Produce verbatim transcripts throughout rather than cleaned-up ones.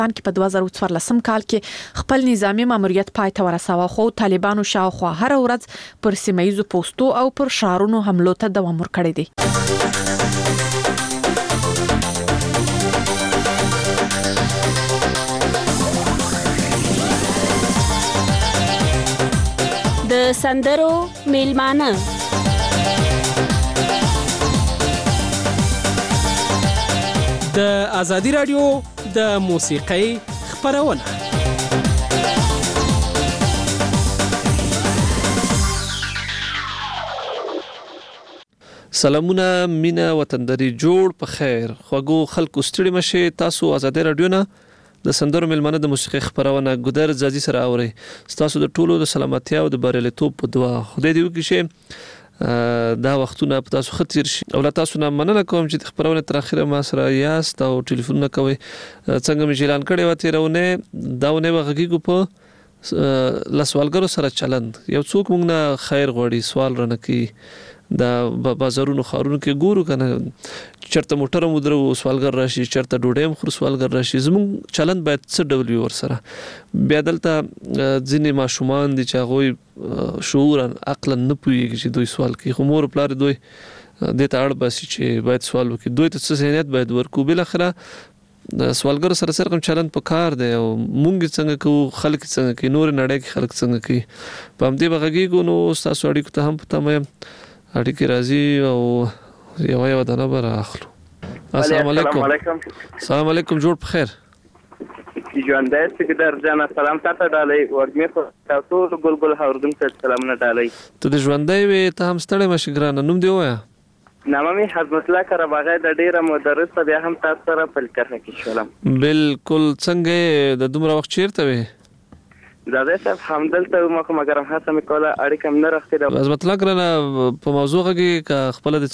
کې په دوه زره څوارلسم کال کې خپل نظامی ماموریت پای ته ورساوه، خو طالبانو شاوخوا هر ورځ پر سیمه ییزو پوسټو او پر ښارونو حملو ته دوام ورکړی دی. د سندرو میلمانه د ازادي رادیو د موسیقۍ خپرونه. سلامونه مینا وطندري جوړ په خیر خوګو خلکو ستړي مشه. تاسو ازادي رادیو نه د سندرو میلمانه د موسیقۍ خپرونه ګودر زازي سره اوري. تاسو د ټولو د سلامتیا او د بریالیتوب په دعا خدای دې وکړي چې دا وختونه په تاسو خطر شي. او لا تاسو نه مننه کوم چې خبرونه تر اخره ما سره یاست او ټلیفون کوي. څنګه مې اعلان کړی و تیرونه داونه وغږیږو په لاسوالګرو سره چلند. یو څوک موږ نه خیر غوړي سوال رانه کوي دا بازارونو خارونو کې ګورو کنه چرته موټر مو درو سوالګر راشي، چرته ډوډۍ خور سوالګر راشي. زموږ چلند باید څه ډول وي ورسره. بیا دلته ځینې ماشومان دي چې هغوی شعورا عقلا نه پوهېږي چې دوی سوال کوي، خو مور پلار دوی دې ته اړ باسي چې باید سوال وکړي. دوی ته څه ذهنیت باید ورکو. بالاخره د سوالګر سره سره کوم چلند په کار دی او مونږ څنګه کوو، خلک څنګه کوي، نور نړۍ کې خلک څنګه کوي. په همدې بغږیږو نو تاسو اړیکو ته هم پته مې اړیکې راځي او یو یو دانه به راخلو. السلام علیکم. السلام علیکم. جوړ په خیر. ژوندی سکدر جان سلام تاسو ډالۍ ورګمې خو تاسو ګلګل هاوردم ته سلامونه ډالۍ. ته د ژوندی وې ته هم ستړی مشي ګرانه. نوم دی وایا؟ نامه مې حضرت الله کرباغی د ډیره مدرسه بیا هم تاسو سره په کرخه کې شولم. بالکل. څنګه د دومره وخت چیرته وې؟ زاده صاحب همدلته ما کوم مګرم هڅه مې کوله اړیکه مې نه راخته. عظمت الله ګرانه په موضوع کې کا خپل د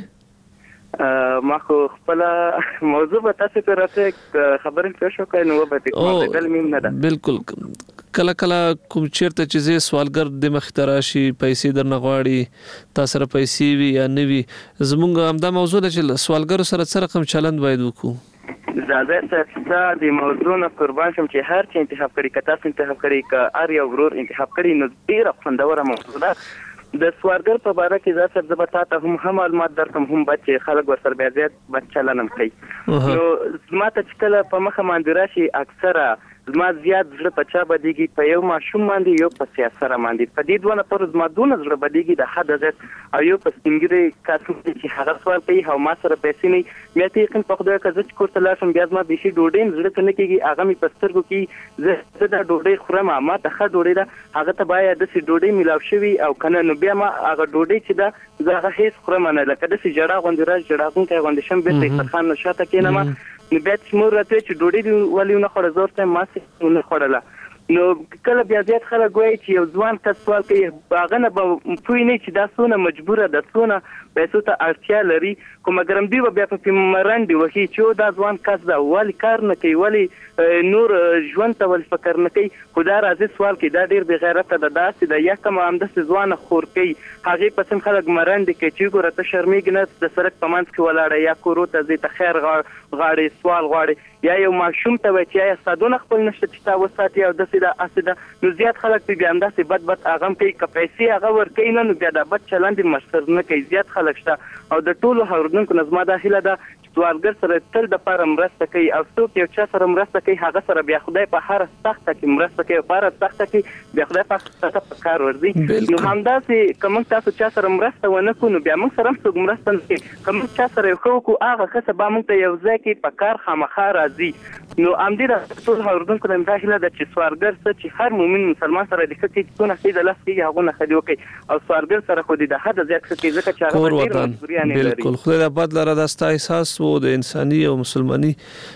سراوړي ما خو خپل موضوع به تاسو ته راته خبرې پېښ وکړ نو به تاسو دل مين نه ده. بالکل. کله کله کوم چیرته چې سوالګر د مخ تراشي پیسې درنه غواړي تاسو سره پیسې وي یا نه وي. زمونږ همدا موضوع ده چې سوالګر سره څه رقم چلند باید وکړو. زاده صاحب د موضوع نه قربان شم چې هر څه انتخاب کړي که تاسو انتخاب کړي که ار یو ورور انتخاب کړي نو ډیره خوندوره موضوع ده. د سوالګر په باره کې زه صاحب زه به تاسو هم هم معلومات درکم هم بچ خلک ورسره بیا زیات بچ چلنم کوي. نو زما ته چې کله په مخه باندې راشي اکثره زما زیات زړه په چا بدیږي په یو ماشوم باندې یو په سیاسره باندې په دې دوه پر زما دونه زړه بدیږي د حد زیات او یو په سپینګری کاتو چې هغه سوال کوي او ما سره پیسې نه مې ته یقین په خدای که زه کوړه لاشم بیا زما بشي ډوډۍ زړه ته نه کېږي. هغه مې په سترګو کې زه د ډوډۍ خورم ما ته ښه ډوډۍ ده هغه ته باید د سي ډوډۍ ملاو شوي او کنه نو بیا ما هغه ډوډۍ چې ده زه هغه هیڅ خورم نه لکه د سي جړه غوندې راځ جړه غوندې غوندې شم به سرخان نشاته کینم نو بیا چې مور راته چې ډوډۍ ولې نه خوړه زور ته ما څه نه خوړله. نو کله بیا زیات خلک وایي چې یو ځوان کس سوال کوي هغه نه به پوه نه چې دا څونه مجبوره ده څونه پیسو ته اړتیا لري خو مګرم دوی به بیا په مرنډې وهي چې دا ځوان کس ده ولې کار نه کوي ولې نور ژوند ته ولې فکر نه کوي. خو دا راځي سوال کوي دا ډېر بې غیرته ده داسې ده یا کومه همداسې ځوانه خور کوي هغې په سم خلک مرنډې کوي چې ګوره ته شرمېږي نه د سړک په منځ کې ولاړه یا کورو ته ځې ته خیر غواړې سوال غواړې یا یو ماشوم ته وایي چې یا سادونه خپل نشته چې تا وساتي او داسې ده هسې ده نو زیات خلک پرې بیا همداسې بد بد هغه هم کوي که پیسې هغه ورکوي نه نو بیا دا بد چلند یې مشخص نه کوي. زیات خلک شته او د ټولو اورېدونکو نه زما دا هیله ده چې سوالګر سره تل دپاره مرسته کوي او څوک یو چا سره مرسته کوي هغه سره بیا خدای په هره سخته کې مرسته کوي او په هره سخته کې بیا خدای په سخته په کار ورځي. نو همداسې که موږ تاسو چا سره مرسته ونه کړو نو بیا موږ سره هم څوک مرسته نه کوي. که موږ چا سره یو ښه وکړو هغه ښه څه به موږ ته یو ځای کې په کار خامخا راځي. نو همدې د ټول اورېدونکو نه مې دا هیله ده چې سوالګر څه چې هر مؤمن مسلمان سره د ښه کوي چې څونه ښه د لاس کېږي هغونه ښه دې وکړي او سوالګر سره خو دې د حده زیات ښه کوي ځکه چې هغه به ډېر مجبوریانې لري. بالکل. خدای دې آباد لره دا ستا احساس و د انساني او مسلماني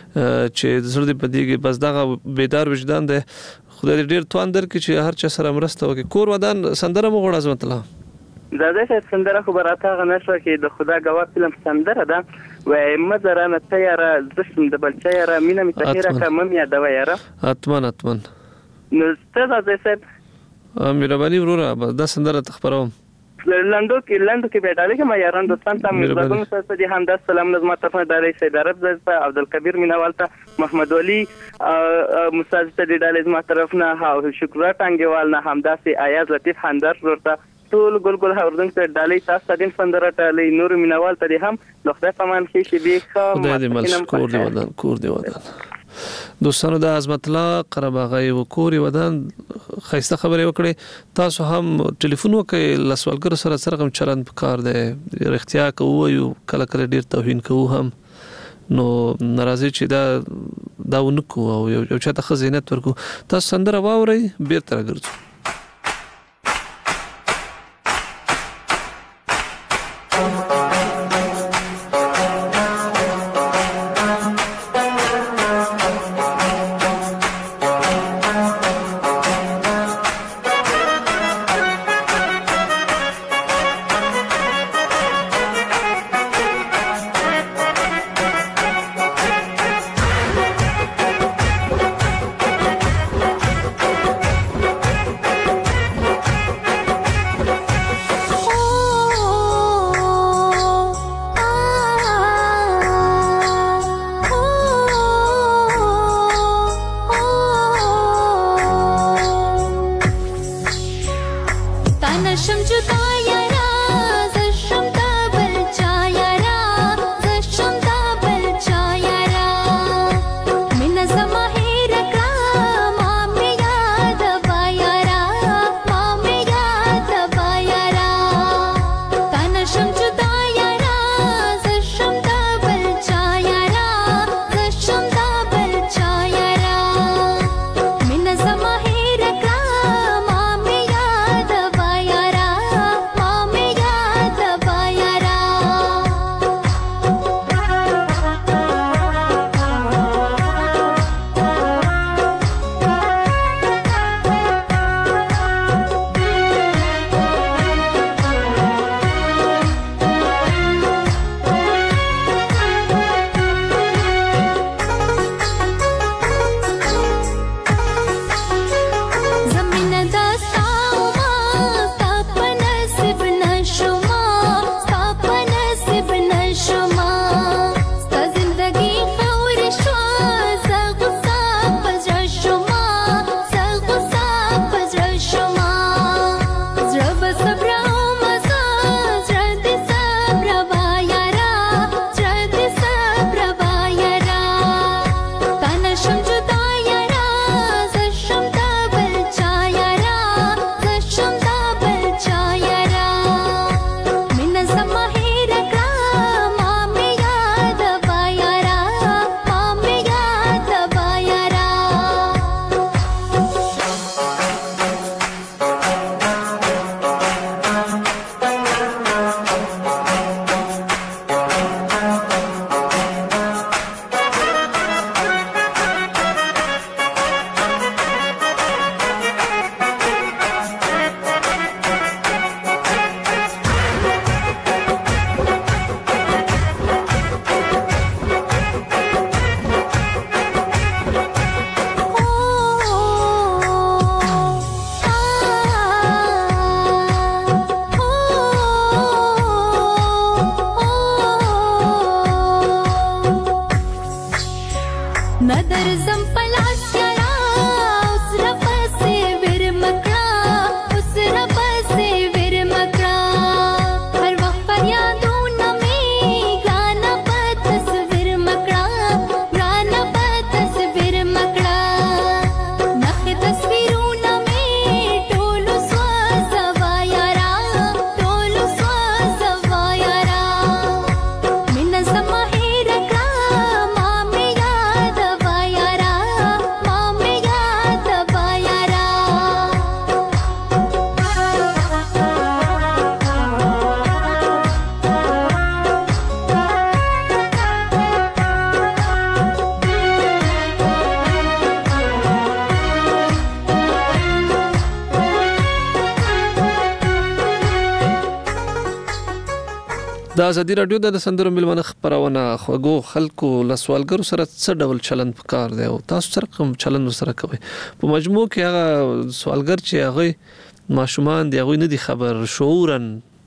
چې زړه دې په دې کې بس دغه بیدار وجدان دی. خدای دې ډېر توان درکړي چې هر چا سره مرسته وکړي. کور ودان سندره مو غواړه عظمت الله؟ زاده صاحب سندره خو به راته هغه نه شوه چې د خدا ګواه فلم سندره ده وایي مه ځرانه ته یاره زه شم د بل چا یاره مینه مې ته هېره کړه مه مې یادوه یاره. حتما حتما. نو ته زاده صاحب مهرباني وروره دا سندره ته خپروم. لندو کې لندو کې به ډالې کې ما یاران دوستان ته مزګون سره دي هم د سلام نظم طرفه ډالې سید عرب ز عبدالکبیر مینوال ته محمد ولی مستاذ ته ډالې زما طرف نه ها شکر ټانګوال نه همداسي ایاز لطیف خندر ورته ټول ګل ګل هوردن ته ډالې تاسو دین فندره ټالې نور مینوال ته هم د خدای په امان کې شي به خو خدای دې مل کور دی ودان کور دی ودان دوستانو د عظمت الله قرباغي وکوري ودان خیسته خبرې وکړي تاسو هم ټلیفون وکړئ لسوالګر سره سره کوم چلند پکار دی اختیا کوو یو کله کله ډیر توهین کوو هم نو ناراضي چې دا دا ونکو او یو چاته خزینت ورکو تاسو سندره واوري بیرته راګرځو د ازادي رادیو د سندرو ملمنه خبرونه خوګو خلکو لسوالګر سره څه ډول چلند پکار دی او تاسو سره کوم چلند سره کوي په مجموع کې هغه سوالګر چې هغه ماشومان دی هغه نه دي خبر شعورن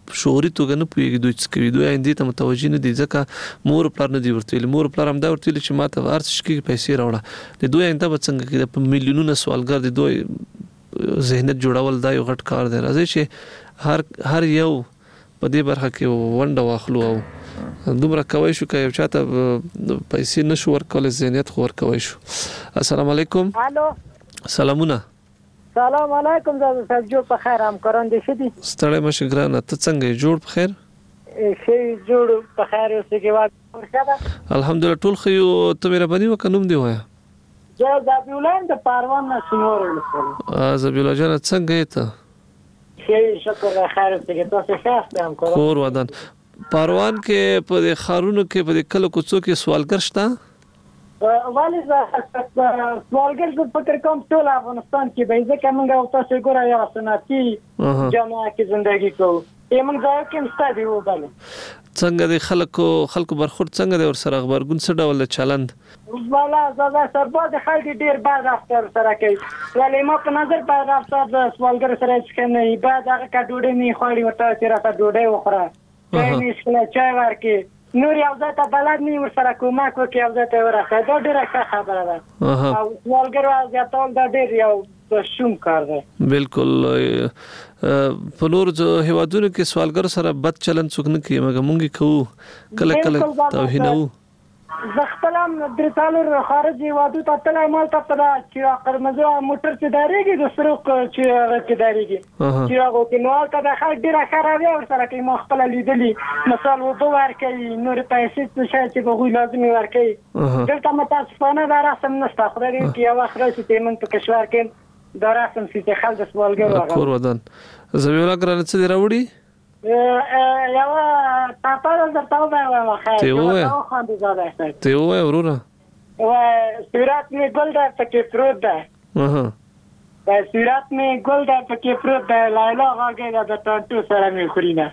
شعوري توګه نه پوهیږي دوی څه کوي، دوی آینده ته متوجه نه دي، ځکه مور پلار نه دي ورته ویلي. مور پلار هم دا ورته ویلي چې ما ته هر څه کې پیسې راوړه، د دوی آینده به څنګه کېده. په میلیونونه سوالګر دي، دوی ذهنیت جوړول دا یو غټ کار دی. راځي چې هر هر یو په دې برخه کې ونډه واخلو او دومره کوي شو که یو چاته پیسې نشو ورکول ذهنیت خو ورکوي شو. السلام علیکم. الو سلامونه. سلام علیکم زاده صاحب، جوړ په خیر همکاران دي شدي؟ ستړی مشه ګرانه، ته څنګه یې؟ جوړ په خیر؟ شي جوړ په خیر اوسې کې وخت ورشه. الحمدلله ټول خو یو. ته مهرباني وکړه نوم دی وایا. زه زابي ولان د پاروان نه سنور ولسم. زابي الله جان څنګه یې ته؟ شي شکر خیر اوسې کې تاسو ښه همکاران. خور ودان پاروان کې په د خارونو کې په د کلو کوڅو کې سوالګر شته؟ ولی سوالګر زه فکر کوم ټول افغانستان کې به ځکه موږ او تاسو ګوره یو سنتي جامعه کې زندگی کوو، یمن ځای کې مستدي و. بله څنګه د خلکو خلکو برخورد څنګه دی ورسره؟ خبرګون څه ډول چلند؟ والا زاده سرباز خلک ډیر بد رفتار سره کوي، ولی ما په نظر په رفتار د سوالګر سره څه نه بعد هغه کا ډوډۍ نه خوړی ورته چې راته ډوډۍ وخوره، چای نشکله چای ورکي، نور یو ځای ته بلد نه ورسره کومک وکړي، یو ځای ته ورسه. دا ډیره ښه خبره ده. او سوالګر وضعیتول دا ډیر یو شوم کار دی. بالکل. په نور هیوادونو کې سوالګر سره بد چلند څوک نه کوي، مګر موږ کوو کله کله توهینوو. زه خپل هم درې څلور خارج هیوادو ته تللی، مالته په دا چې قرمزه موټر چې دارېږي د سروق چې هغه چې دارېږي چې هغو کې نو هلته د خلک ډېره ښه رویه ورسره کوي. ما خپله لیدلي، مثال اوبه ورکوي، نورې پیسې څه شی چې هغوی لازمي ورکوي. دلته متاسفانه دا رسم نشته. خدای دې وکړي یو وخت راشي چې موږ په کشور کې دا رسم شي چې خلک سوالګر وغواړي. کور ودان زمي الله ګرانه څه دې راوړي؟ یو پاپا درته ووایم خیر ته ووایه ته ووایه وروره. صورت مې ګل دی پکې پروت دی، صورت مې ګل دی پکې پروت دی، لیلا غاږی ده د ټانټو سره مې خوري نه.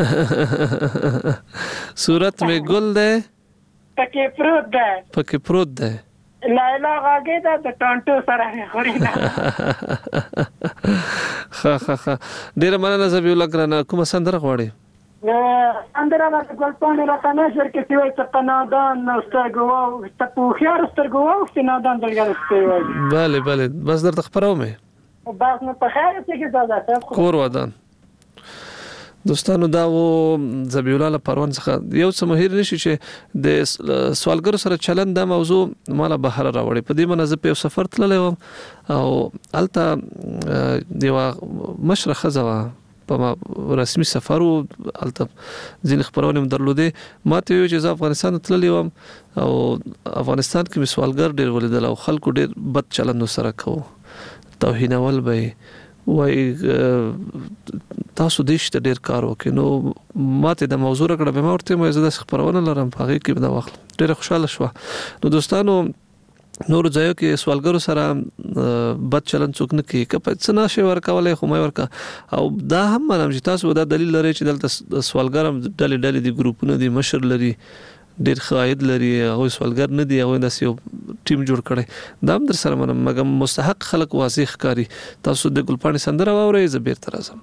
صورت مې ګل دی پکې پروت دی پکې پروت دی، لیلا غاږی ده د ټانټو سره مې خوري نه. ښه ښه ښه ډېره مننه زبی الله ګرانه. کومه سندره غواړې؟ سندره به د ګلپاڼې راته نشر کې چې وایي ته په نادان سترګو واوښتې، ته په هوښیارو سترګو واوښتې، نادان دلګرستې وایي. بله بله بس درته خپروم یې. بس نو په خیر اوسېږي زاده صاحب. کور ودان. دوستانو دا و زبی الله له پروان څخه یو څه مهیر نشي چې د سوالګر سره چلند دا موضوع مالا بهر راوړي. په دې منځ په سفر تللی وم او الته یو مشره ښځه وه په رسمي سفر و، الته ځینې خپرونې هم درلودې. ما ته ویل چې زه افغانستان ته تللی وم او افغانستان کې مې سوالګر ډېر ولیدل او خلکو ډېر بد چلند ورسره کوو، توهینول به یې وای تاسو دې شته ډېر کار وکړي. نو ما ته د موضوع راکړه، به ما ورته ویل زه داسې خپرونه لرم په هغې کې به دا واخلم. ډېره خوشحاله شوه. نو دوستانو نورو ځایو کې سوالګرو سره بد چلند څوک نه کوي، که په څه نشي ورکولی خو مه ورکوه. او دا هم منم چې تاسو دا دلیل لرئ چې دلته سوالګر هم ډلې ډلې دي، ګروپونه دي، مشر لري، ډېر ښه عاید لري، هغوی سوالګر نه دي، هغوی داسې یو ټیم جوړ کړی. دا هم در سره منم، مګر مستحق خلک واضح ښکاري. تاسو د ګلپاڼې سندره واورئ، زه بیرته راځم.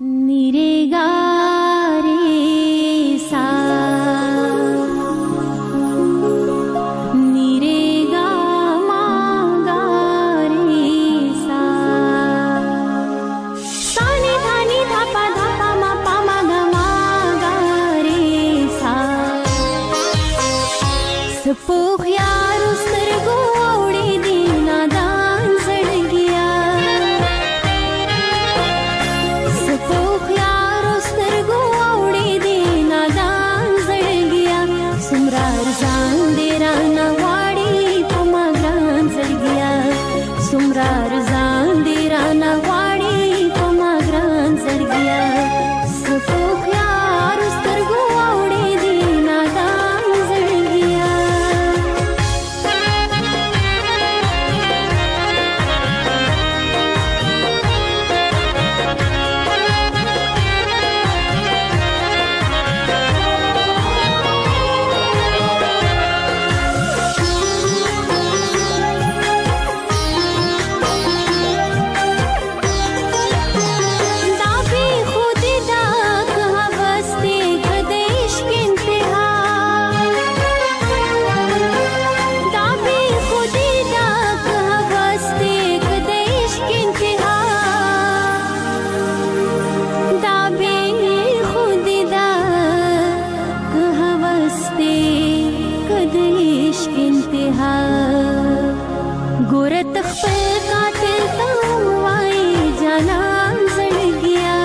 ګوره تخپل قاتل ته وایي جانان زړګیا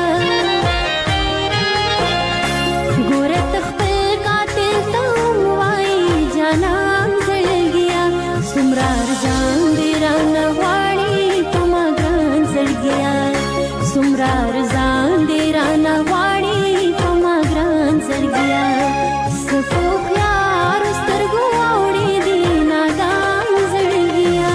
ګوره تخپل قاتل ته وایي جانان زړګیا څومره ارزان دی رانه غواړي په ما ګران زړګیا څومره ارزان دی رانه غواړي په ما ګران زړګیا سپو خيار سترګو اوړي دي نادان زړګیا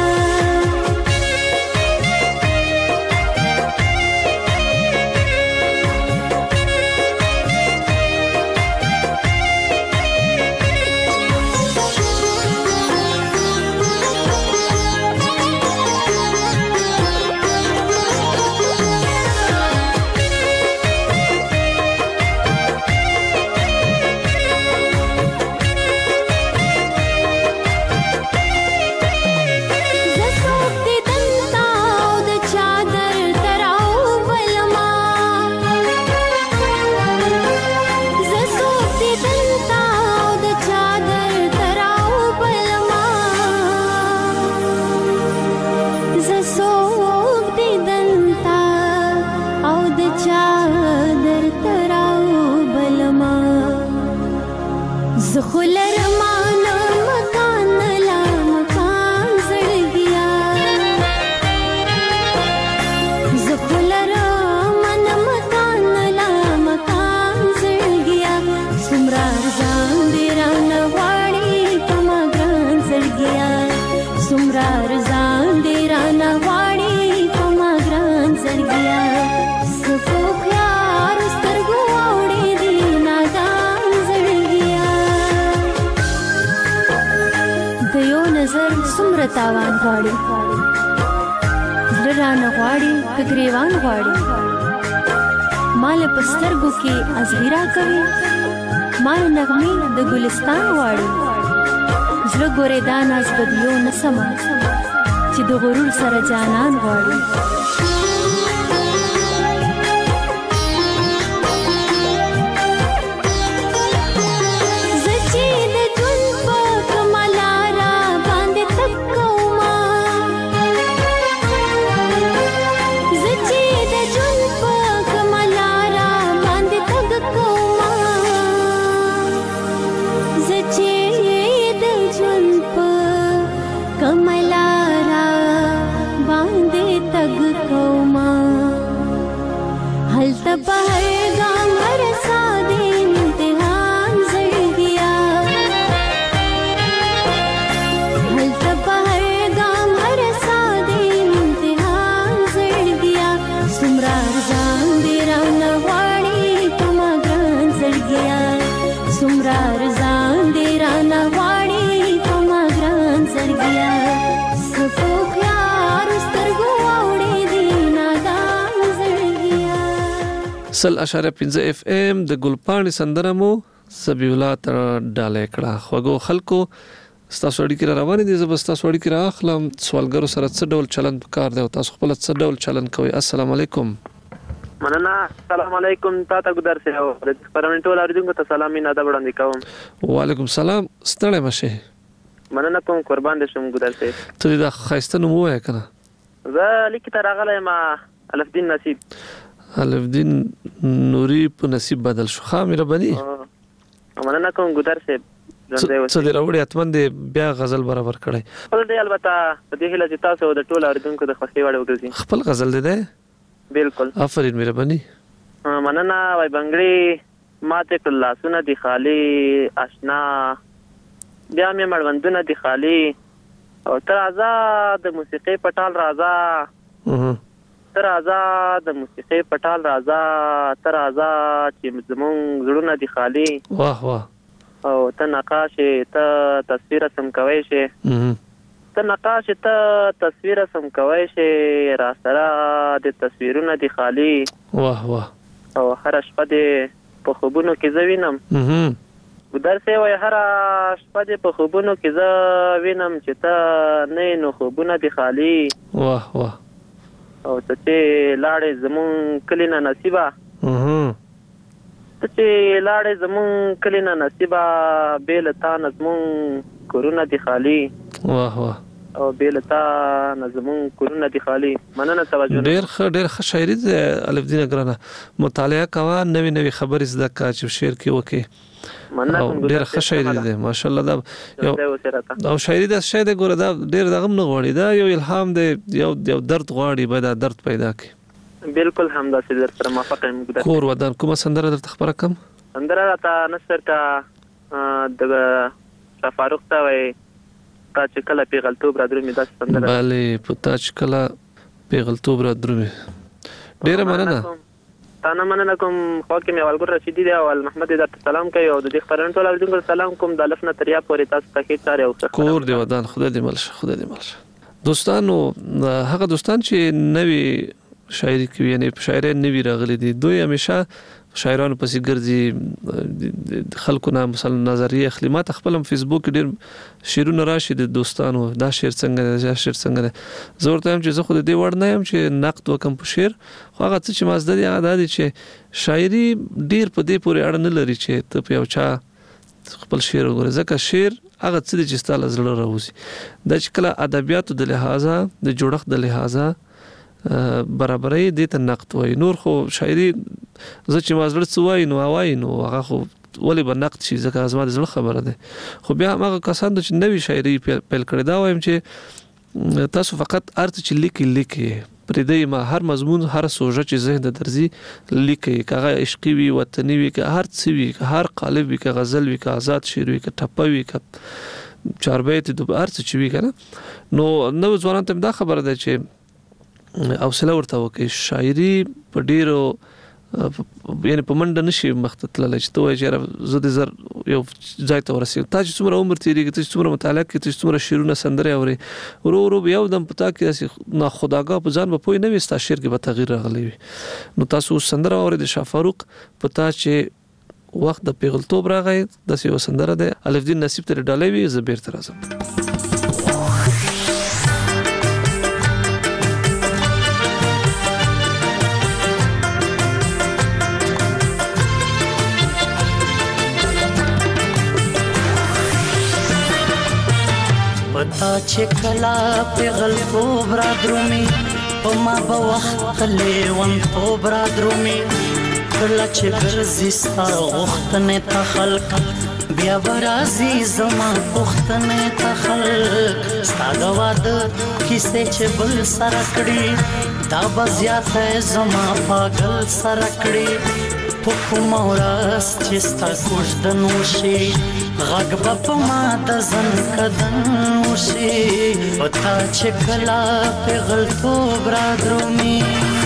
تاوان غواړي زړه رانه غواړي که ګریوان غواړي مال په سترګو کې ازغیرا کوي مال نغمې د ګلستان غواړي زړه ګورې دا ناز بدیو نه سمه چې د غرور سره جانان غواړي سل اشاره پنځه اف ام د ګلپاڼې سندره مو سبي الله تر ډاله کړه خوګو خلکو ستاسو اړیکې را روانې دي زه به ستاسو اړیکې را اخلم سوالګرو سره څه ډول چلند پکار دی او تاسو خپل څه ډول چلند کوئ السلام علیکم مننه السلام علیکم تاسو ګدار سه او د پرمنټ ول اړیدونکو ته سلام نه دا وړاندې کوم وعلیکم سلام ستړی مشه مننه کوم قربان دې شم ګدار سه ته دا خاصه نو وای کنه زه لیک تر غلې ما الف دین نصیب الف دین نوري په نصیب بدل شو خا مې ربني مننه کوم ګدار سه څه دې راوړي اتمن دې بیا غزل برابر کړي خپل دې البته په دې هله چې تاسو د ټول اړیدونکو د خوښي وړ وګرځي خپل غزل دې بالکل افرین مې ربني مننه وای بنگړي ماته کله سونه دي خالی آشنا بیا مې مړوندونه دي خالی او تر آزاد موسیقي پټال رازا تر آزاد موسیقي پټال رازا تر آزاد چې زمون زړونه دي خالی واه واه او ته نقاش ته تصویر سم کوي شي ته نقاش ته تصویر سم کوي شي را سره د تصویرونه دي خالی واه واه او هر شپه دې په خوبونو کې زوینم ګدر سه وای هر شپه دې په خوبونو کې ز وینم چې ته نه نو خوبونه دي خالی واه واه او ته لاړې زمون کلینا نصیبا ته لاړې زمون کلینا نصیبا بیل تا نظمون کورونه دي خالی واه واه او بیل تا نظمون کورونه دي خالي مننه توجه ډېر ښه ډېر ښه شاعري ده الف دین ګرانه مطالعه کوا نوې نوې خبرې زده کا چې شعر کې وکي مننه ډېر ښه شاعري ده ماشاءالله دا یو او شاعري ده شاید ګوره دا ډېر دغه نه غواړي دا یو الهام دی یو یو درد غواړي به دا درد پیدا کړي بالکل همدا سي در سره موافق یم کور ودان کومه سندره درته خبره کم سندره تا نصر تا د فاروق تا وای تا چې کله پیغلتوب را درومي دا سندره bale پتا چې کله پیغلتوب را درومي ډېر مننه تا نه مننه کوم خو کې مې ولګور رشیدي دی او محمد درته سلام کوي او د دې خبرن ټول اوریدونکو سلام کوم د الف نه تریا پورې تاسو ته کې چاره او کور دی ودان خدای دې ملشه خدای دې ملشه دوستانو هغه دوستان چې نوی شاعري کوي یعنی شاعري نوی راغلي دي دوی همیشه شاعرانو پسې ګرځي خلکو نه مثلا نظریه اخلي ما خپل فیسبوک ډېر شعرونه راشي د دوستانو دا شعر څنګه دا شعر څنګه زه ورته هم چې زه خو د دې وړ نه یم چې نقد وکم په شعر خو هغه څه چې مازدر یې هغه دی چې شاعري ډېر په دې پورې اړه نه لري چې ته په یو چا خپل شعر وګورې ځکه شعر هغه څه دی چې ستاسو زړه راوځي دا چې کله ادبیاتو د لحاظه د جوړښت د لحاظه برابرۍ دې ته نقد وای نور خو شاعري زه چې مازړ څه وای نو وای نو هغه خو ولې به نقد شي ځکه ازما د زړه خبره ده خو بیا هغه کسان چې نوی شاعري پیل کړی دا وایم چې تاسو فقط ارت چې لیکي لیکي پرې دې ما هر مضمون هر سوژه چې ذهن د درځي لیکي کغه عشقي وي وطني وي که هر څه وي هر قالب وي که غزل وي که آزاد شعر وي که ټپه وي که چاربیت د هر څه وي کنه نو نو ځوانان ته دا خبره ده چې حوصله ورته وکړي شاعري په ډیرو یعنی په منډه نشي مخته تللی چې ته وایې چې زه د زر یو ځای ته ورسېږم تا چې څومره عمر تېرېږي ته چې څومره مطالعه کوې ته چې څومره شعرونه سندرې اورې ورو ورو به یو دم په تا کې داسې ناخودآګاه په ځان به پوه نه وي ستا شعر کې به تغییر راغلی وي نو تاسو اوس سندره واورئ د شاه فاروق په تا چې وخت د پیغلتوب راغی داسې یوه سندره دی الف دین نصیب ته ډالۍ وي زه بیرته راځم پتا چې کلا پیغلتوب را درومي په ما به وخت لیونتوب را درومي کله چې ګرځي ستا غوښتنې ته خلق بیا به راځي زما پوښتنې ته خلق ستا د واده کیسې چې بل سره کړي دا به زیاته زما پاگل سره کړي په کومه ورځ چې ستا کوژدن وشي غږ به په ما د زن کدن وشي پتا چې کله پیغلتوب را درومي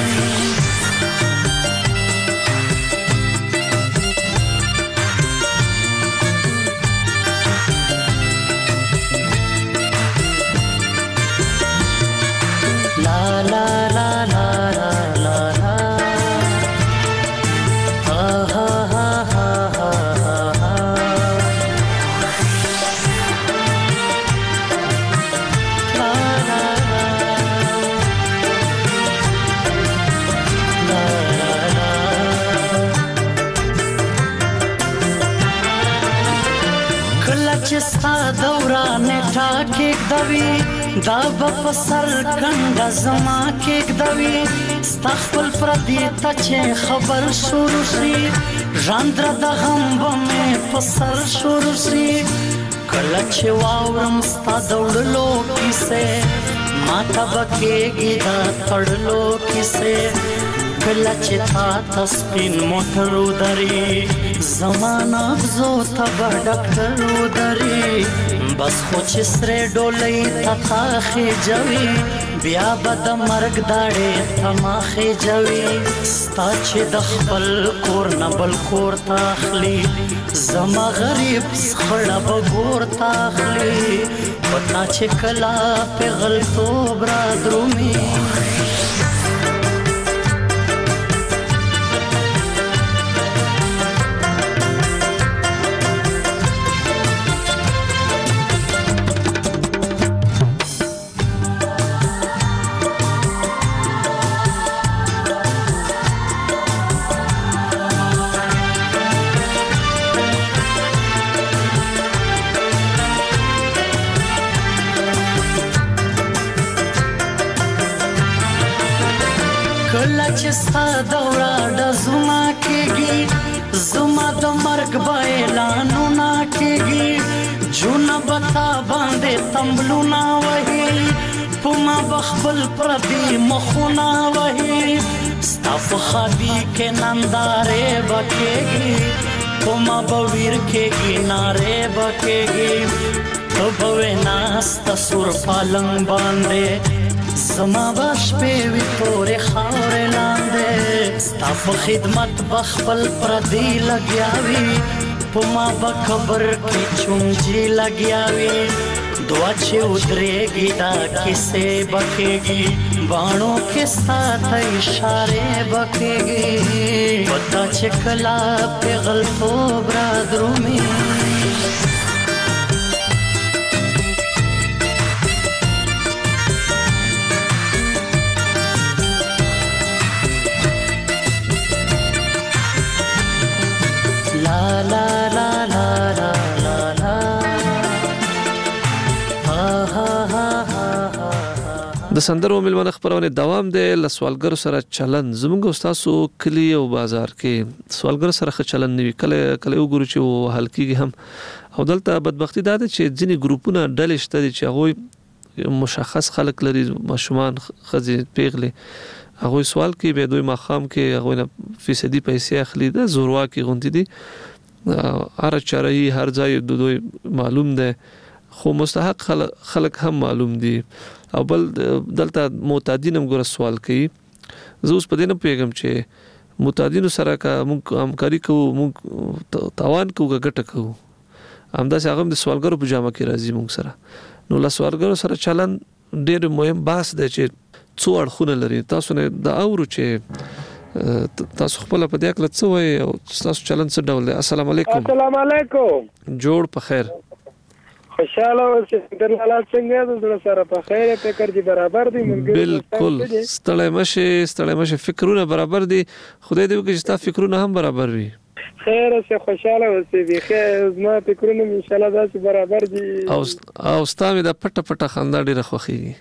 لا لا لا لا لا لا چې ستا دورانه ټاکې دوي دا په سر کنده زما کې دوي ستا خپل پردي ته چې خبر شروع شي ژاندره د غم به مې په سر شروع شي کله چې واورم ستا د وړلو کیسې ما ته به کېږي دا تړلو کیسې کله چې تا ته سپین موټر ودري زما نبضو ته به ډاکټر ودري بس خو چې سرې ډولۍ ته تا خېجوي بیا به د مرګ داړې ته ما خېجوي ستا چې د خپل کور نه بل کور ته اخلي زما غریب خړه به ګور ته اخلي پتا چې کله پیغلتوب را درومي چې ستا دورا ډزونه کېږي زما د مرګ به اعلانونه کېږي جونه به تا باندې تمبلونه وهي په ما به خپل پردي مخونه وهي ستا په خالي کې نندارې به کېږي په ما به ویر کېږي نارې به کېږي ته به وې ناسته سور پالنګ باندې زما به شپې وي تورې خاورې لاندې ستا په خدمت به خپل پردي لګیا وي په ما به قبر کې چونجي لګیا وي دعا چې ودرېږي دا کیسې به کېږي باڼو کې ستا ته اشارې به کېږي پتا چې کله پېغلتوب را درومي La la la la la la la ha ha ha ha د سندرو ملمنه خبرونه دوام دی لسوالګر سره چلن زموږ استادو کلی او بازار کې سوالګر سره خ چلن نیوي کله کله وګورو چې حلقيږي هم او دلته بدبختی ده چې ځینی ګروپونه ډلې شته چې هغه مشخص خلک لري ماشومان خزي پیغلي هغه سوال کې به دوی مخام کې هغه فیصدي پیسې اخلي د زوروا کې غونډې دي هر چارهي هر ځای د دوی معلوم ده خو مستحق خلک هم معلوم دي او بل دلته معتادینم ګور سوال کوي زه اوس په دې نه پیغام چې معتادینو سره کا موږ همکاري کوو موږ تاوان کوو ګټه کوو همدا څنګه د سوالګرو په جامه کې راځي موږ سره نو له سوالګرو سره چلن ډېر مهم بحث دی چې څو اړخونه لري تاسو نه دا اورو چې تاسو خپل په دې کې څه وایي او تاسو چلن څه ډول دی السلام علیکم السلام علیکم جوړ په خیر خوشاله اوسئ در حالات څنګه دي زړه سره په خیر فکر دي برابر دي بالکل ستړی مشه ستړی مشه فکرونه برابر دي خدای دې وکړي چې تاسو فکرونه هم برابر وي خیر اوسئ خوشاله اوسئ به خیر زما فکرونه ان شاء الله داسې برابر دي او او ستامه د پټه پټه خندا ډیره خوخيږي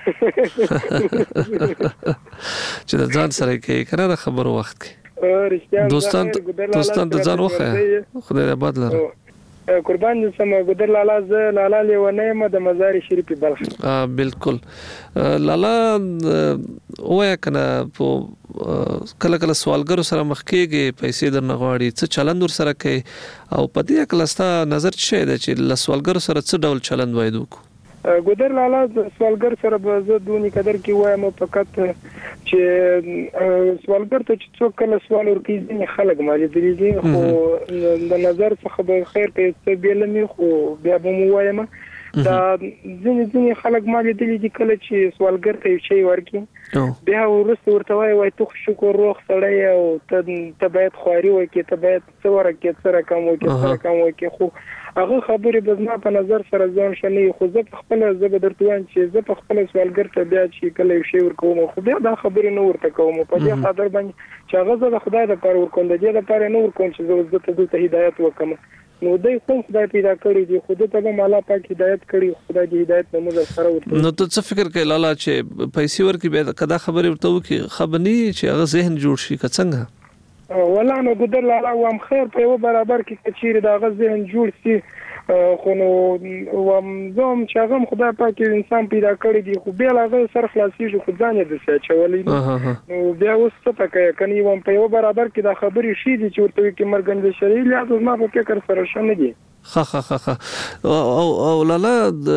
چې د ځان سره کې کنه د خبرو وخت کې دوستان دوستان د ځان وخه خدای دې آباد لره قربان سم ګدر لالا ز لالا لیونه م د مزار شریف بلخ ا بالکل لالا وای کنه په کله کله سوالګرو سره مخ کېږي پیسې درنه غواړي څه چلند ور سره کوي او په دې کلستا نظر څه دی چې ل سوالګرو سره څه ډول چلند وای دوک ګدر لالا سوالګر سره به زه دونی قدر کې وایم فقط چې سوالګر ته چې څوک کله سوال ورکړي ځینې خلک مالي دي خو د نظر څخه به خیر کې څه بیلمي خو بیا به مو وایم دا ځینې ځینې خلک مالي دي چې کله چې سوالګر ته شي ورکړي بیا ورسته ورته وای وای ته شکر روغ سړی او ته باید خواري وکړي ته باید څه ورکړي څه رقم وکړي څه رقم وکړي خو هغه خبرې به زما په نظر سره ځان شنه خو زه په خپل زه به درته وایم چې زه په خپل سوالګر ته بیا چې کله شي ورکوم خو بیا دا خبرې نه ورته کوم په دې خاطر باندې چې هغه زه د خدای لپاره ورکوم د دې لپاره نه ورکوم چې زه زه ته هدایت وکم نو دوی خو خدای پیدا کړی دی خو ته به مالا پاک هدایت کړی خدای دې هدایت نه موږ سره ورته نو ته څه فکر کوي لالا چې پیسې ورکې به کدا خبرې ورته وکي خبرني چې هغه ذهن جوړ شي که څنګه ولا نو ګدر لالا وام خیر په یو برابر کې کچیر دا غ ذهن جوړ شي خو نو وم زوم چې هغه خدای پاک انسان پیدا کړی دی خو بیا هغه سر خلاصي شو خو ځان یې د څه چولې نو بیا اوس څه پکې کني وم په یو برابر کې دا خبرې شي دي چې ورته کې مرګن د شریعت لازم ما په فکر سره شنه دي خا خا خا خا او او لالا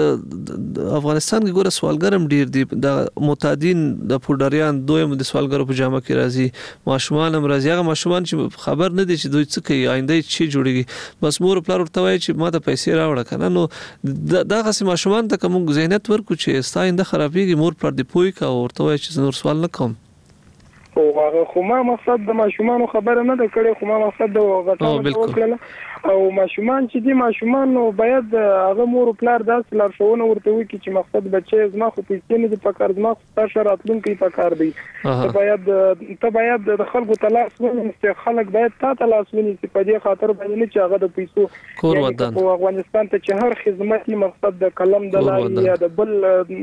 افغانستان کې ګوره سوالګرم ډیر دي د معتادین د پوډریان دویم د سوالګرو په جامه کې راځي ماشومان هم راځي هغه ماشومان چې خبر نه دي چې دوی څه کوي آینده چی جوړيږي بس مور پلار ورته وایي چې ما ته پیسې راوړه کنه نو دا غسي ماشومان ته کوم ذهنیت ورکو چې ستاینده خرابېږي مور پلار دی پوي کا ورته وایي چې نور سوال نه کوم او هغه خو ما مقصد د ماشومان خبره نه ده کړې خو ما مقصد د غټو وکړه او ماشومان چې دي ماشومان نو باید هغه مور پلار داس لارښوونه ورته وکړي چې مقصد بچي زما خو پیسې نه دي پکار زما خو شراتلون کې پکار دی ته باید ته باید د خلکو تلاش ونیسې خلک باید تا تلاش ونیسې په دې خاطر باندې چې هغه د پیسو کور ودان او افغانستان ته چې هر خدمت مقصد د قلم د لارې یا د بل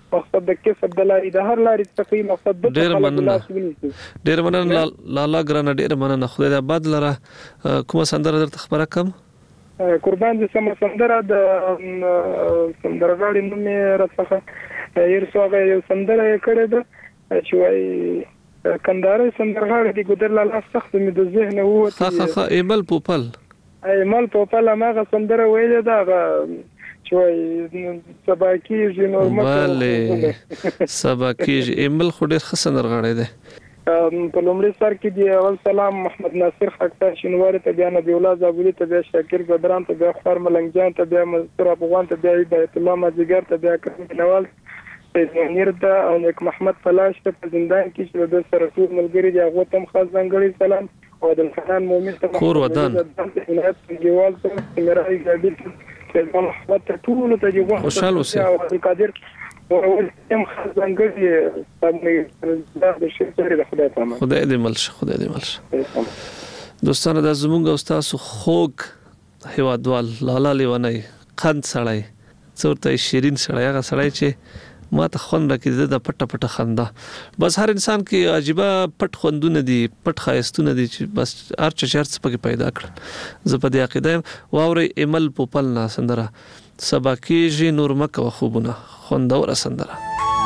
مقصد د کسب د لارې د هر لارې څخه مقصد د ډېر مننه ډېر مننه لالا ګرانه ډېر مننه خدای دې آباد لره. کومه سندره درته خبره کوم؟ قربان دې سم سندره د سندرغاړي نوم یې راڅخه ير سوغه یو سندره کړې ده چې وايي کندهاري سندرغاړي د ګودر لاله سخت مې د ذهن ووت. ها ها ها ایمل پوپل ایمل پوپل هغه سندره ویلې ده چې وايي سبا کېږي نور مکه سبا کېږي. ایمل خو ډېر ښه سندرغاړی دی. په لومړي سر کې دی اول سلام محمد ناصر خاکسار شینواری ته، بیا نبی الله زابلی ته، بیا شاکر بدران ته، بیا خور ملنګ جان ته، بیا منصور افغان ته، بیا بیت الله مازیګر ته، بیا کریم نواز منیر ته او نیک محمد فلاش ته په زندان کې چې د سره ټول ملګری دی هغه تم خاص ځانګړي سلام او د خنان مومن ته کور ودان عنایت دیوال ته مرای ګابل ته محمد ته ټول ته جوړ خوشاله اوسه او قادر او تم خاص ځانګړي د شکر د خدای په امان. خدای دې ملش خدای دې ملش. دوستانو د زمونږ استاد خوږ هیوادوال لالا لیونی قند سړی څورته شیرین سړی هغه سړی چې ما ته خوند راکې د پټه پټه خندا. بس هر انسان کې عجيبه پټ خوندونه دي پټ خایستونه دي چې بس هر چا چرڅ پکې پیدا کړ. زه په دې عقیده یم. واوري ایمل پوپل نه سندره سبا کېږي نور مکه خوبونه خوندوره سندره.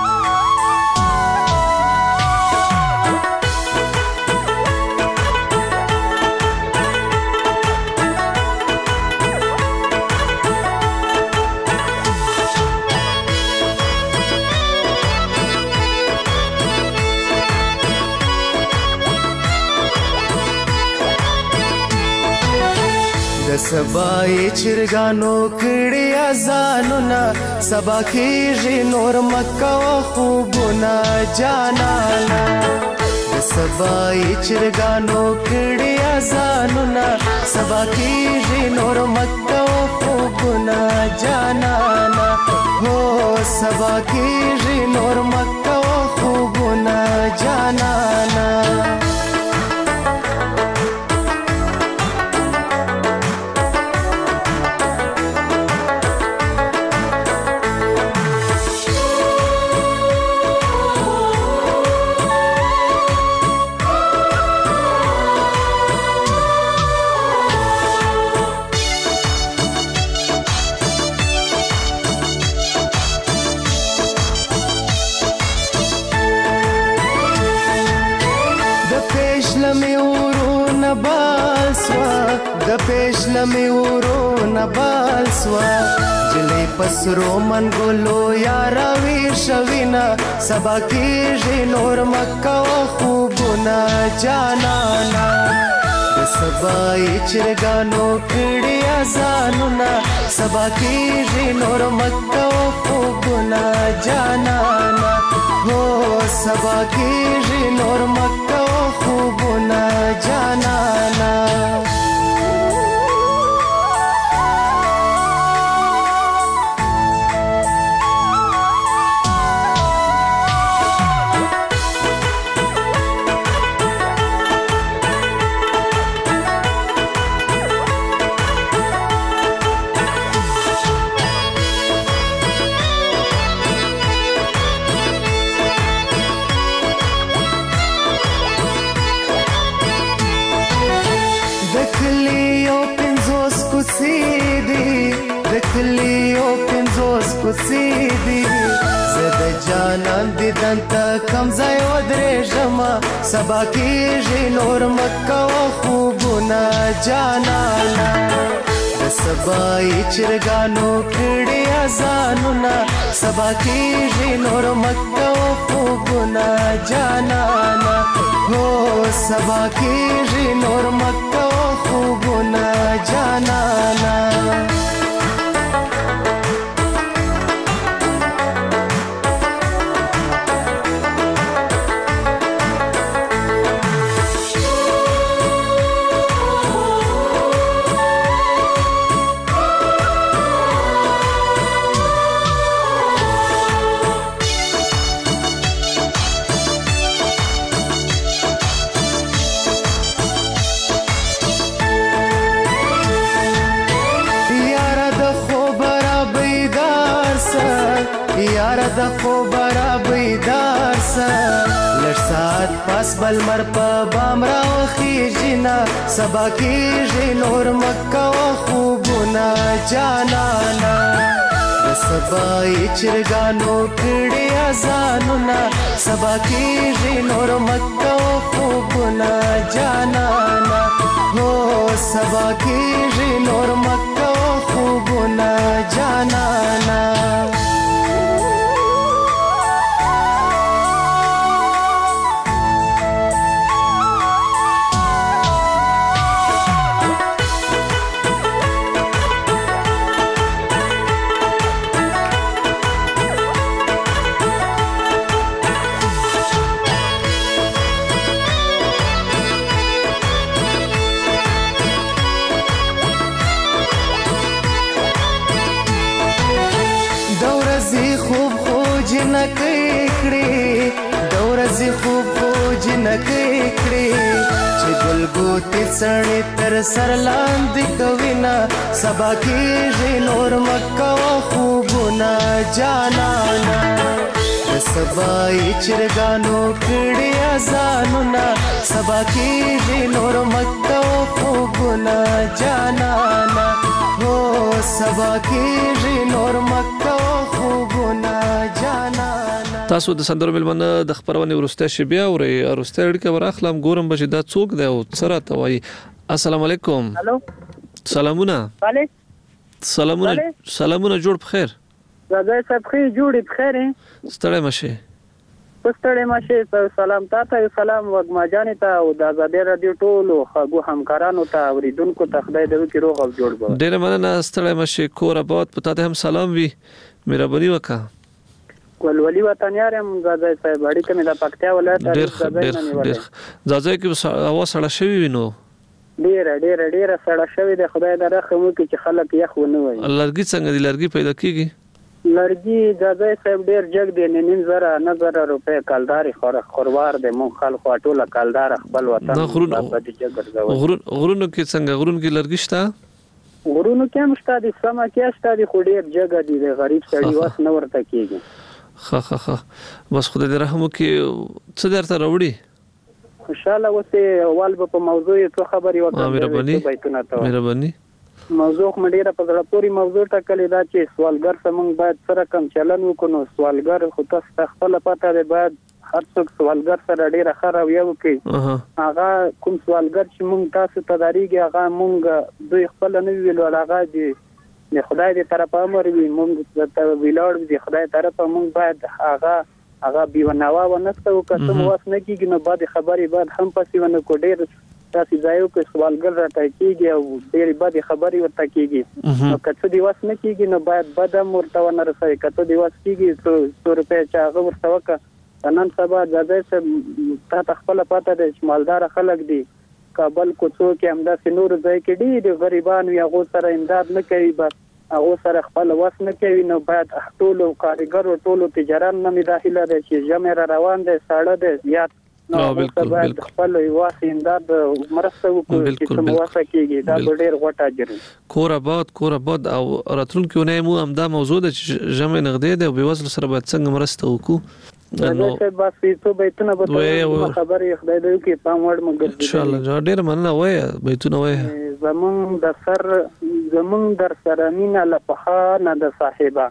د سبای چرګانو کړي اذانونه سبا کېږي نور مکه او خوبونه جانانا. د سبای چرګانو کړي اذانونه سبا کېږي نور مکه او خوبونه جانانا. هو سبا کېږي نور مکه او خوبونه جانانا. د پېشلمې ورونه بال سوا جلې پسرو من ګلو یاروي شوینا سبا کېږي نور مکه او خوبونه جانانا. د سبای چرګانو کړي اذانونه سبا کېږي نور مکه او خوبونه جانانا. هو سبا کېږي نور مکه او خوبونه جانانا. دکلیو پنځوس کوڅې دي زه د جانان دیدن ته کم ځای ودرېږم سبا کېږي نور مکه او خوبونه جانانا. د سبای چرګانو کړي اذانونه سبا کېږي نور مکه او خوبونه جانانا. هو سبا کېږي نور مکه او خوبونه جانانا. لاس بل مر په بام راوخیږي نه سبا کېږي نور مکه و خوبونه جانانا د سبا یې چرګانو کړي اذانونه سبا کېږي نور مکه و خوبونه جانانا هو سبا کېږي نور مکه و خوبونه جانانا جنکې کړې د ورځې خوب خو جنکې کړې چې ګلګوتې څڼې تر سر لاندې کوي نه سبا کېږي نور مکه و خوبونه جانانا د سبا یې چرګانو کړي اذانونه سبا کېږي نور مکه و خوبونه جانانا هو سبا کېږي نور مکه و خوبونه جانانا تاسو د سندرو ملمنه د خبرونه ورسته شی بیا اوري ورسته اړیکه ورخلم ګورم بچ دا څوک دی او سره توي السلام علیکم الو سلامونه vale سلامونه سلامونه جوړ بخیر راځي صاحب خې جوړې بخیر ستړی مشه ستړی مشه سلام تاسو سلام وګما جانې ته او د آزادۍ رادیو ټولو خغو همکارانو ته اوریدونکو ته خدای دې وکړي روغ او جوړ به ډېر مننه ستړی مشه کور آباد پتا ته هم سلام وی مهرباني وکړه ولولي وطنيار هم زاده صاحب اړیکه مې د پکتیا ولایت ډېر ډېر زاده کې هوا سړه شوی وینو ډېر ډېر ډېر سړه شوی د خدای د رحم کې چې خلک یخ ونه وي لرګي څنګه دی لرګي پیدا کیږي لرګي زاده صاحب ډېر جګ دی نیم زره نه زره روپے کالداري خور خوروار دی مون خلکو ټوله کالدار خپل وطن غرونو غرونو کې څنګه غرونو کې لرګي شته غرونو کې هم شته د سما کې شته د خو ډېر جګ دی د غریب سړي واس نه ورته کیږي خا خا خا بس خدای دې رحم وکړي څه درته راوړي خوشاله اوسه اول په موضوع ته خبري وکړم مهرباني مهرباني موضوع مډیره په ډېره پوری موضوع ټاکلې دا چې سوالګر سمون باید سره کم چلن وکړو سوالګر خو تاسو خپل پته دی باید هر څوک سوالګر سره ډېره خراب یو کوي هغه کوم سوالګر چې مونږ تاسو تداریږي هغه مونږ دوی خپل نه ویلو هغه دی د خدای دې طرفه امر وي مونږ ته ویلوړ دي خدای طرفه مونږ باید هغه هغه بیونوا ونستو کسم واس نه کیږي نو بعد خبري بعد هم پسې ونه کو ډېر تاسو ځایو کې سوالګر راټای کیږي او ډېر بعد خبري ورته کیږي نو کته دی واس نه کیږي نو باید بدم ورته ونه رسي کته دی واس کیږي sto روپے چا هغه ورته وکړه نن سبا ځای څه تا خپل پاته د مالدار خلک دي کابل کوڅو کې همدا سنور ځای کې ډېر غریبان وي هغه سره امداد نه کوي بس هغه سره خپل واس نه کوي نو باید ټول کاریګر او ټول تجارت نه مداخله ده چې جمع روان دي ساړه ده زیات نو بالکل بالکل خپل واس امداد مرسته وکړي چې مواسه کیږي دا ډېر غوټه جوړي کور آباد کور آباد او راتلونکو نه مو همدا موضوع ده چې جمع نغدې ده او بيوزل سره باید څنګه مرسته وکړو نو بس بیتو بیتونه به خبرې خدای دې کې پام وړ مګر ان شاء الله ډېر مننه وای بیتونه وای زمون د سر زمون در سره مینا لپخا نه د صاحبہ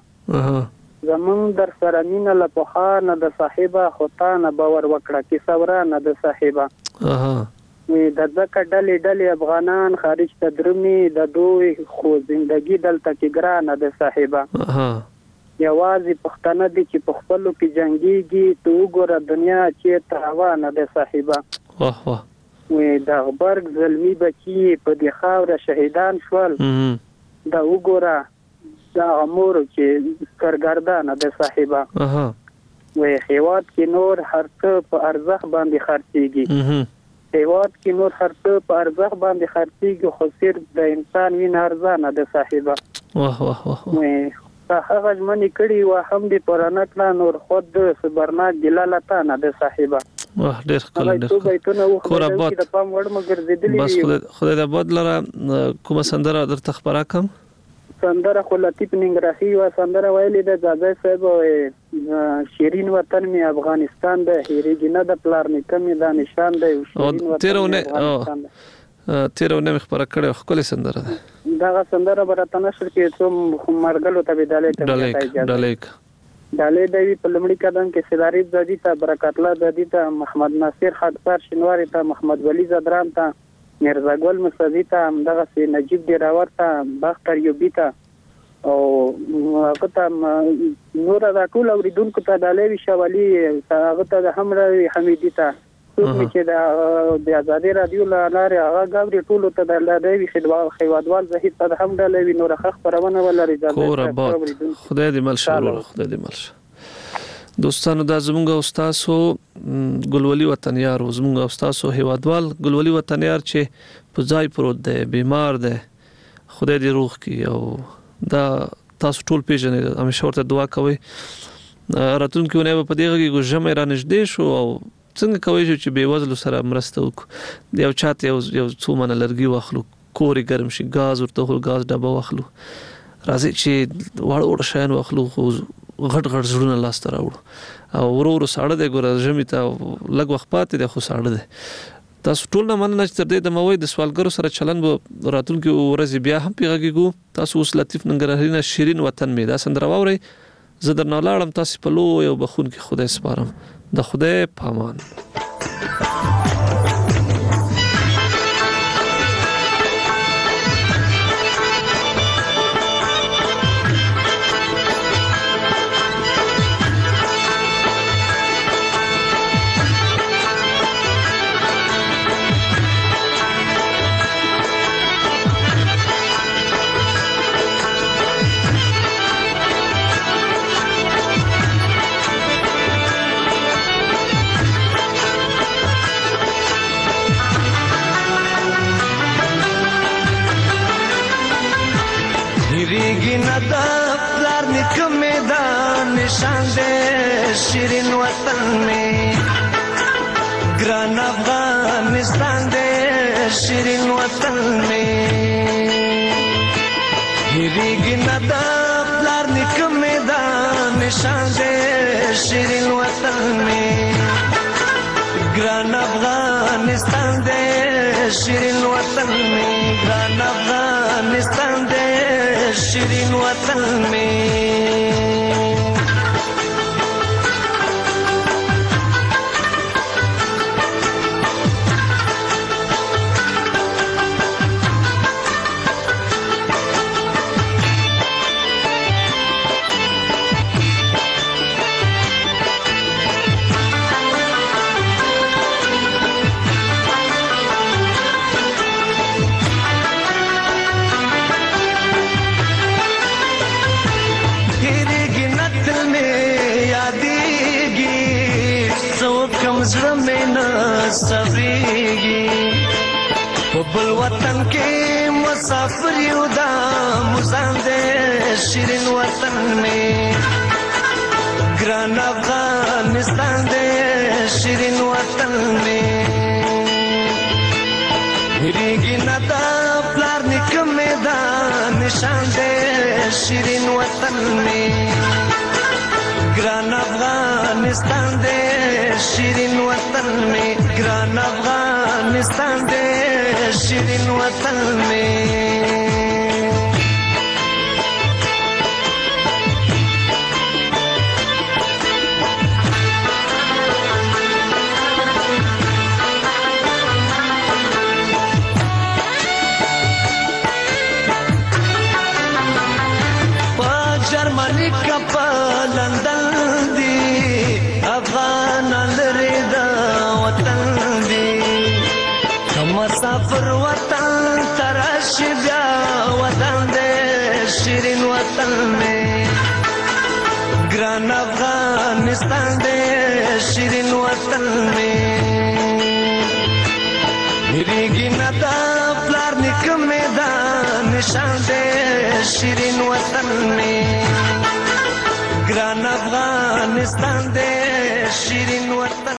زمون در سره مینا لپخا نه د صاحبہ خطا نه باور وکړه کی سورا نه د صاحبہ اها وی د ځکه ډلې ډلې افغانان خارج ته درمي د دوی خو ژوندۍ دلته کې ګرانه د صاحبہ اها یوازې پښتنه دي چې په خپلو کې جنگيږي ته وګوره دنیا چې تاوانه ده صاحبہ واه واه وې د غبرګ زلمی بچي په دې خاوره شهیدان شول دا وګوره دا امور چې سرګردانه ده صاحبہ اها وې هیواد کې نور هر څه په ارزخ باندې خرڅيږي هیواد کې نور هر څه په ارزخ باندې خرڅيږي خو صرف د انسان وین ارزانه ده صاحبہ واه واه واه هغه ژمنې کړي و هم دې پرانه کړه نور خود صبرناک دلاله نه د صاحبہ واه ډېر ښکلی ډېر کور آباد په پام وړ مګر زیدلی بس خدای خدای د آباد لره کومه سندره درته خبره کوم سندره خو لطیف ننګرهاري و سندره ویلې د زاده صاحب شیرین وطن می افغانستان د هیریږي نه د پلار نیکه می د نشان د شیرین وطن تیرونه تیرونه مخبره کړه خپل سندره ده دا سندره برته نشر کې څوم مرګلو ته بداله ته ډالیک ډالیک ډالې دی په لمړي قدم کې سداري زدي ته برکت الله زدي ته محمد ناصر خدپر شنواری ته محمد ولی زدران ته مرزا ګل مصدی ته دغه سي نجيب ډیراور ته بختر یوبی ته او هغه ته نور دا ټول اوریدونکو ته ډالې وی شوالي هغه ته همره حمیدی ته څوک چې د آزادي رادیو لاره هغه غوړي ټول ته د ډالې وی خدوا خیوادوال زهید ته هم ډالې وی نور خخ پرونه ولري ځکه خدای دې مل شو خدای دې مل دوستانو دا زمونږ استادو ګلولي وطنیار زمونږ استادو هیوادوال ګلولي وطنیار چې په ځای پروت دی بیمار دی خدای دې روغ کړي او دا تاسو ټول پیژنئ همیشه ورته دعا کوئ راتلونکي ونه په دغه کې ژمه را نږدې شو او څنګه کوي چې بې وزلو سره مرسته وکړو یو چاته یو یو څو منه لرګي واخلو کوري ګرم شي غاز ورته هول غاز ډبه واخلو راځي چې وړ وړ شین واخلو خو غټ غټ زړونه لاس ته راوړو او ورو ورو ساړه دی ګوره ژمي ته لږ وخت پاتې دی خو ساړه دی تاسو ټول نه مننه چې تر دې د موي د سوالګرو سره چلن به راتلونکي ورځې بیا هم پیغاږو تاسو اوس لطیف ننګرهاري نه شیرین وطن می دا سندره واوري زه درنه لاړم تاسو په لو یو بخون کې خدای سپارم د خدای پامان شیرین وطن میں گران افغانستان دے شیرین وطن میں ہیریگی ندا پلار نکم میدان نشان دے شیرین وطن میں گران افغانستان دے شیرین وطن میں گران افغانستان دے شیرین وطن میں بل وطن کے مسافر یودا مزان دے شیرین وطن میں گران افغانستان دے شیرین وطن میں ہریگی ندا پلار نکم میدان نشان دے شیرین وطن میں گران افغانستان دے شیرین وطن میں گران افغانستان دے شیرین وطن میں پا جرمنی کا پا لندن دی افغان لردا وطن دی مسافر وطن ترش بیا وطن دے شیرین وطن میں گران افغانستان دے شیرین وطن میں ہریگی ندا پلار نکم میدان نشان دے شیرین وطن میں گران افغانستان دے شیرین وطن